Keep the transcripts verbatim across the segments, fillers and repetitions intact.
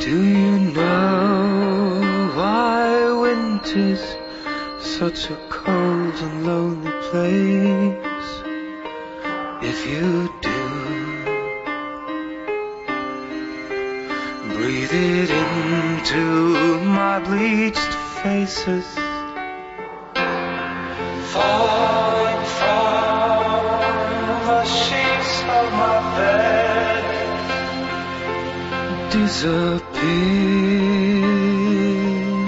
Do you know why winter's such a cold and lonely place? If you do, breathe it into my bleached faces, falling from the sheets of my bed, disappears.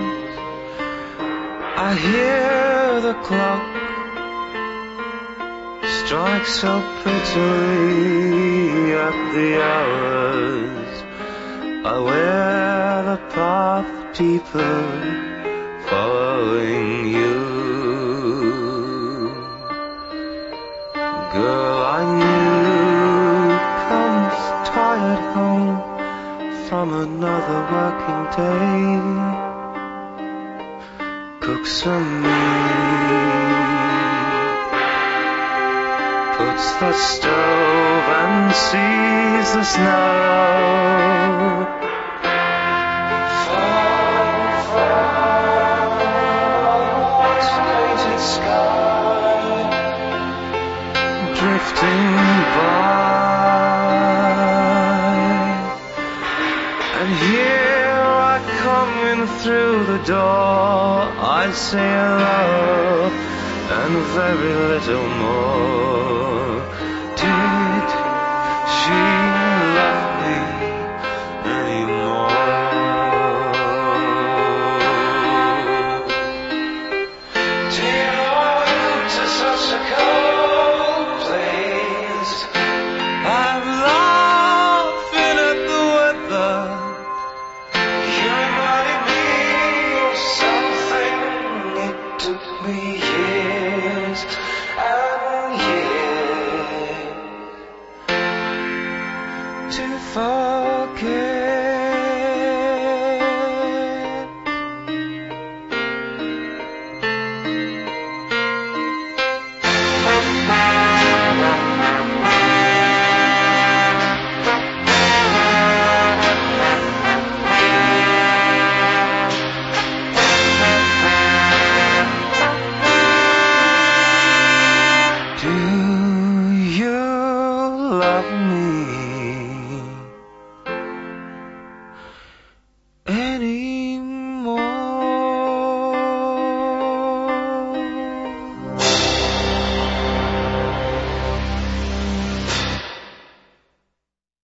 I hear the clock strike so prettily at the hours. I wear the path deeper, following you. Girl I knew comes tired home from another working day, cooks a meal, puts the stove and sees the snow fall from a wax-painted sky, drifting by. And here I come in through the door, I say hello and very little more. Did she love me anymore? Dear Lord, to such a cold place, I'm laughing at the weather. You reminded me of something. It took me years